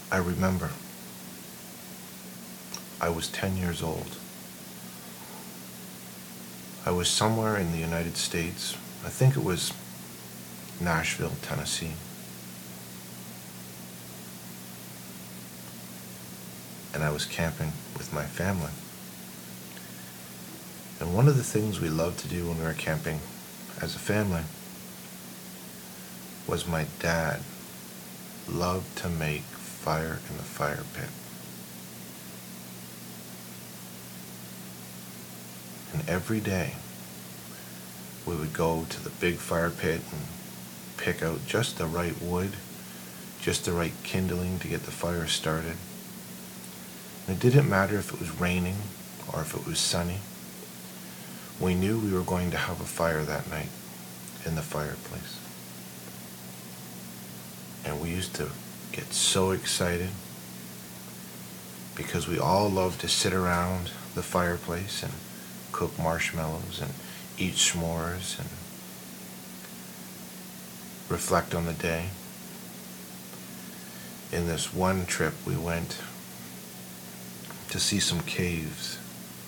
I remember I was 10 years old. I was somewhere in the United States. I think it was Nashville, Tennessee. And I was camping with my family. And one of the things we loved to do when we were camping as a family was my dad loved to make fire in the fire pit. And every day we would go to the big fire pit and pick out just the right wood, just the right kindling to get the fire started. And it didn't matter if it was raining or if it was sunny. We knew we were going to have a fire that night in the fireplace. And we used to get so excited because we all loved to sit around the fireplace and cook marshmallows and eat s'mores and reflect on the day. In this one trip, we went to see some caves.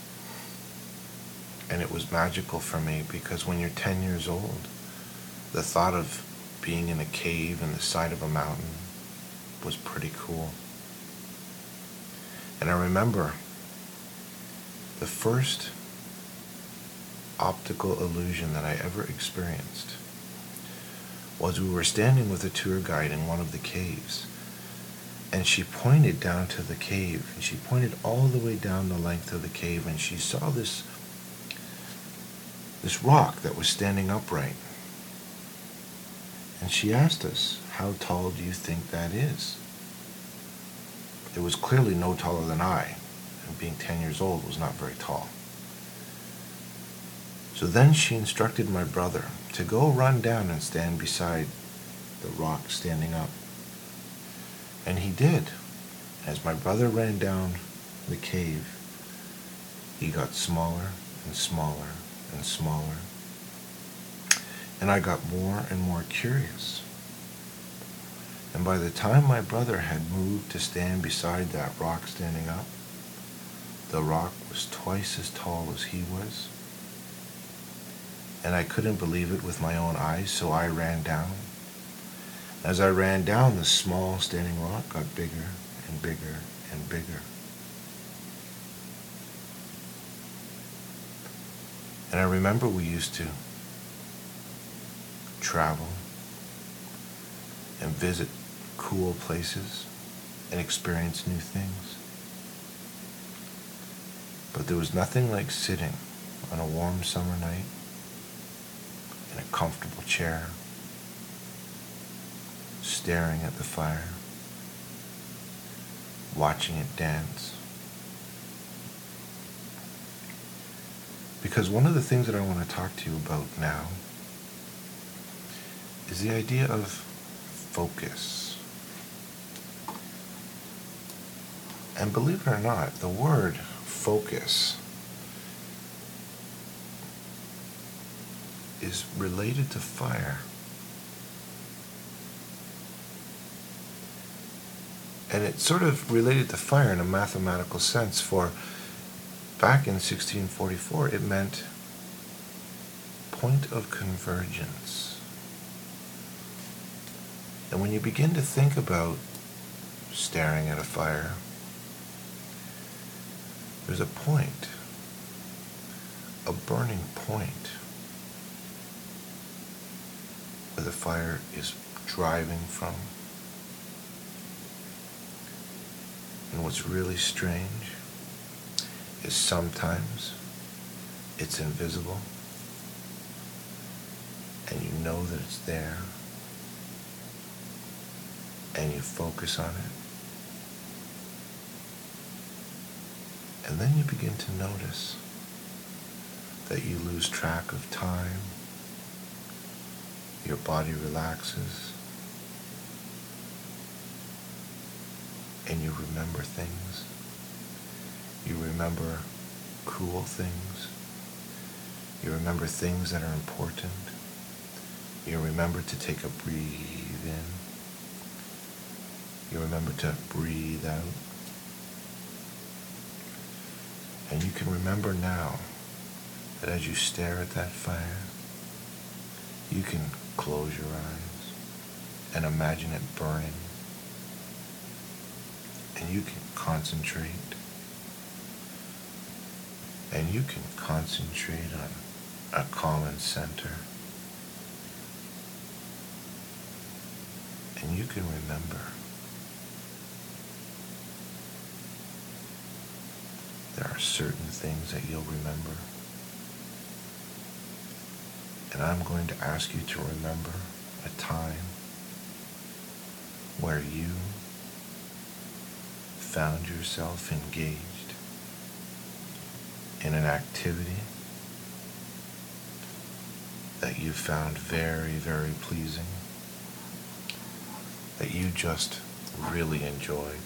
And it was magical for me because when you're 10 years old, the thought of being in a cave in the side of a mountain was pretty cool. And I remember the first optical illusion that I ever experienced was we were standing with a tour guide in one of the caves, and she pointed down to the cave, and she pointed all the way down the length of the cave, and she saw this rock that was standing upright. And she asked us, "How tall do you think that is?" It was clearly no taller than I, and being 10 years old was not very tall. So then she instructed my brother to go run down and stand beside the rock standing up. And he did. As my brother ran down the cave, he got smaller and smaller and smaller. And I got more and more curious. And by the time my brother had moved to stand beside that rock standing up, the rock was twice as tall as he was. And I couldn't believe it with my own eyes, so I ran down. As I ran down, the small standing rock got bigger and bigger and bigger. And I remember we used to travel and visit cool places and experience new things. But there was nothing like sitting on a warm summer night in a comfortable chair, staring at the fire, watching it dance. Because one of the things that I want to talk to you about now is the idea of focus. And believe it or not, the word focus is related to fire. And it's sort of related to fire in a mathematical sense, for back in 1644 it meant point of convergence. And when you begin to think about staring at a fire, there's a point, a burning point, where the fire is driving from. And what's really strange is sometimes it's invisible and you know that it's there and you focus on it. And then you begin to notice that you lose track of time, your body relaxes, and you remember things. You remember cool things. You remember things that are important. You remember to take a breathe in You remember to breathe out. And you can remember now that as you stare at that fire, you can close your eyes and imagine it burning. And you can concentrate. And you can concentrate on a common center. And you can remember there are certain things that you'll remember. And I'm going to ask you to remember a time where you found yourself engaged in an activity that you found very, very pleasing, that you just really enjoyed.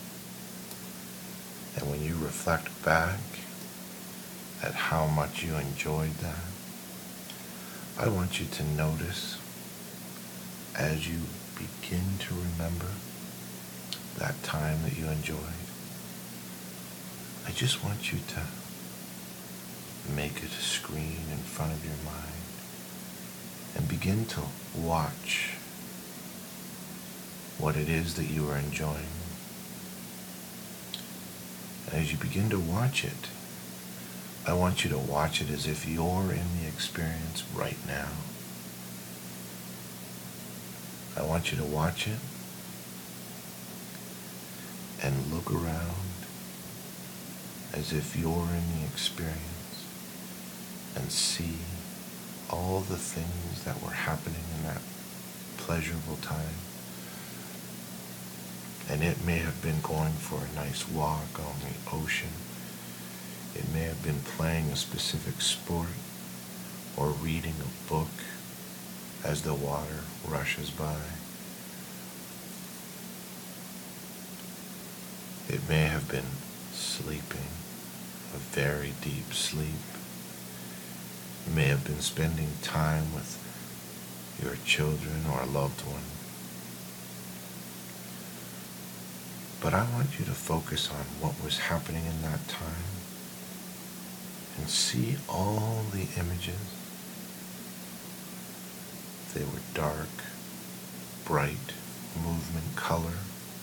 And when you reflect back at how much you enjoyed that, I want you to notice as you begin to remember that time that you enjoyed. I just want you to make it a screen in front of your mind and begin to watch what it is that you are enjoying. And as you begin to watch it, I want you to watch it as if you're in the experience right now. I want you to watch it and look around as if you're in the experience and see all the things that were happening in that pleasurable time. And it may have been going for a nice walk on the ocean. It may have been playing a specific sport or reading a book as the water rushes by. It may have been sleeping a very deep sleep. You may have been spending time with your children or a loved one. But I want you to focus on what was happening in that time and see all the images. They were dark, bright, movement, color.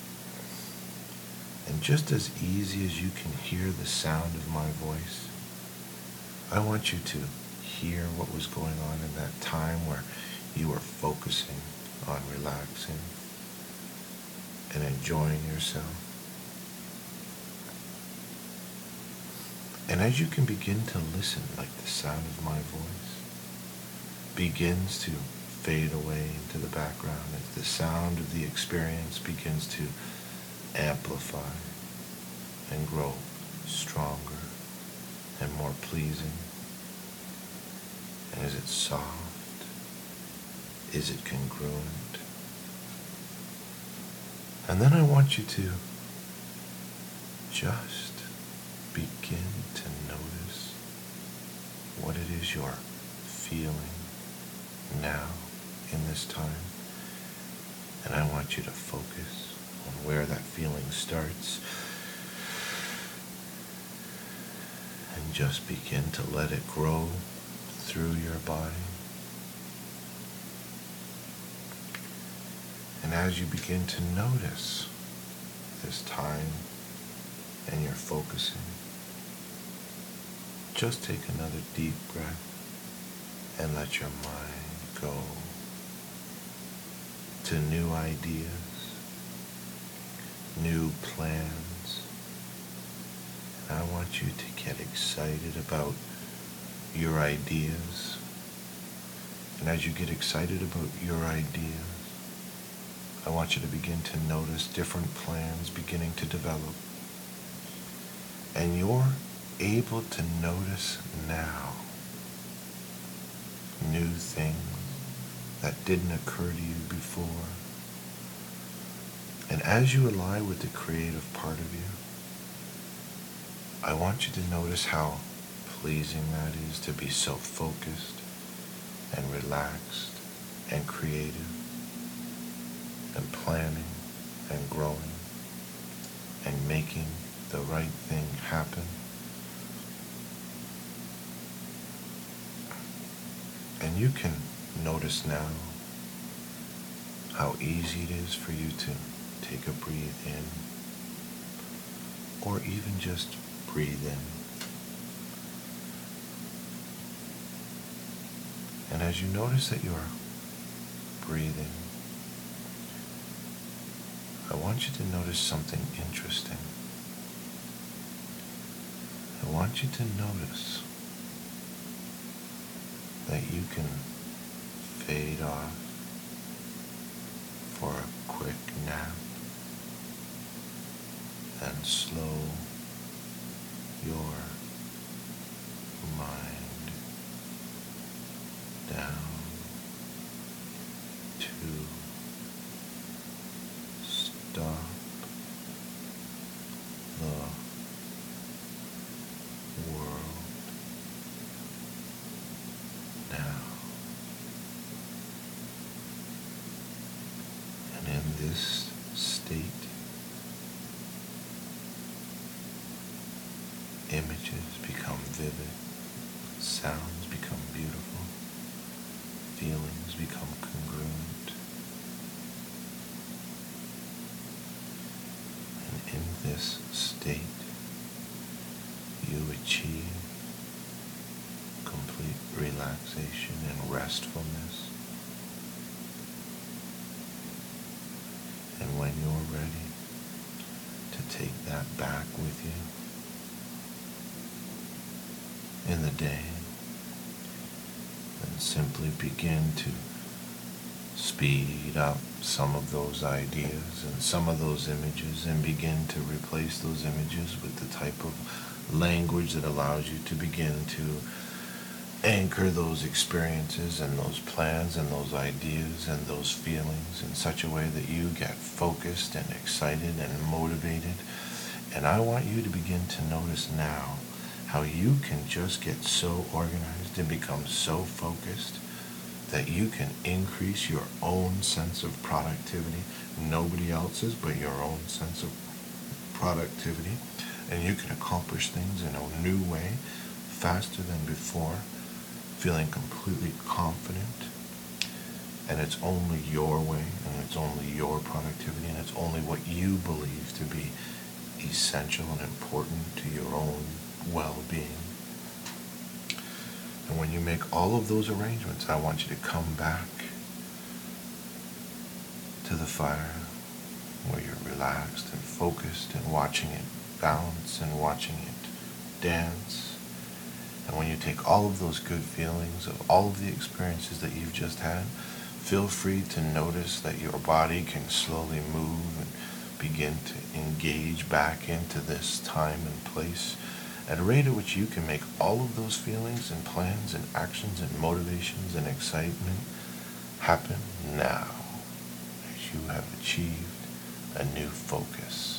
And just as easy as you can hear the sound of my voice, I want you to hear what was going on in that time where you were focusing on relaxing and enjoying yourself. And as you can begin to listen, like the sound of my voice begins to fade away into the background, as the sound of the experience begins to amplify and grow stronger and more pleasing. And is it soft? Is it congruent? And then I want you to just begin to notice what it is you're feeling now in this time. And I want you to focus on where that feeling starts and just begin to let it grow through your body. And as you begin to notice this time and you're focusing, just take another deep breath and let your mind go to new ideas, new plans. And I want you to get excited about your ideas. And as you get excited about your ideas, I want you to begin to notice different plans beginning to develop. And you're able to notice now new things that didn't occur to you before. And as you ally with the creative part of you, I want you to notice how pleasing that is to be so focused and relaxed and creative and planning and growing and making the right thing happen. And you can notice now how easy it is for you to take a breathe in, or even just breathe in. And as you notice that you're breathing, I want you to notice something interesting. I want you to notice that you can fade off for a quick nap and slow your mind down to stop the world now. And in this state, images become vivid, sounds become beautiful, feelings become congruent. And in this state, you achieve complete relaxation and restfulness. And when you're ready to take that back with you in the day, then simply begin to speed up some of those ideas and some of those images, and begin to replace those images with the type of language that allows you to begin to anchor those experiences and those plans and those ideas and those feelings in such a way that you get focused and excited and motivated. And I want you to begin to notice now how you can just get so organized and become so focused that you can increase your own sense of productivity, nobody else's but your own sense of productivity, and you can accomplish things in a new way, faster than before, feeling completely confident. And it's only your way, and it's only your productivity, and it's only what you believe to be essential and important to your own well-being. And when you make all of those arrangements, I want you to come back to the fire where you're relaxed and focused and watching it bounce and watching it dance. And when you take all of those good feelings of all of the experiences that you've just had, feel free to notice that your body can slowly move and begin to engage back into this time and place at a rate at which you can make all of those feelings and plans and actions and motivations and excitement happen now, as you have achieved a new focus.